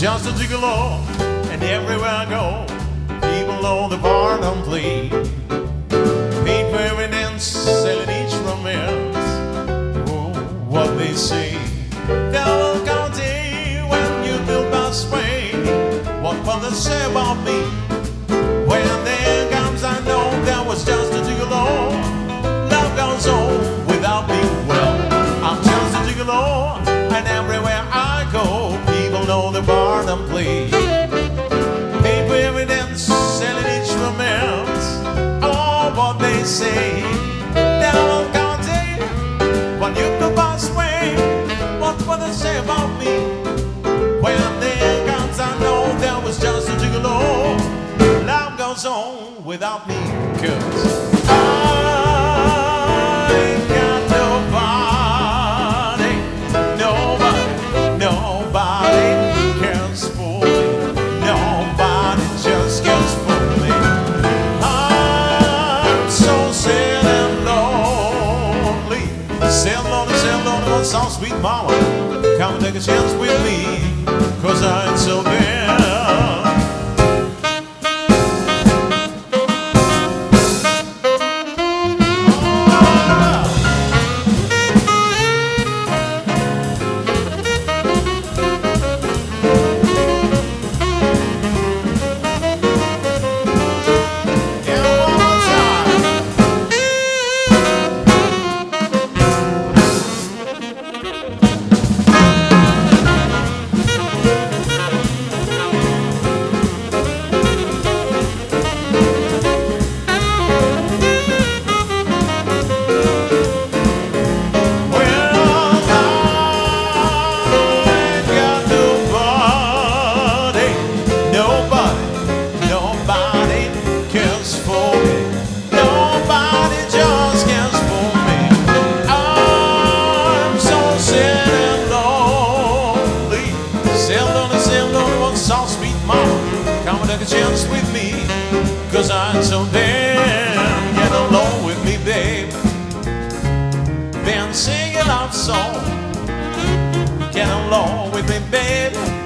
just a gigolo, and everywhere I go, people know the part I'm playing. Paid for every dance, selling each romance. Oh, what they say, they'll count it when you build my sway. What will they say about me? When there comes, I know that was just a gigolo. Love goes on without me. Well, I'm just a gigolo, and everywhere I go, people know the part I'm playing. Paid for every dance, selling each romance. Oh, what they say, they'll count it when you go past way. What will they say about me? When there comes, I know that was just a gigolo. Love goes on without me, 'cause I got nobody, nobody cares for me. Nobody just cares for me. I'm so sad and lonely. Sad lonely, one song, sweet mama. Come and take a chance with me, 'cause I'm so bad. Take a chance with me, 'cause I'm so damn. Get along with me, babe. Been singing a love song. Get along with me, babe.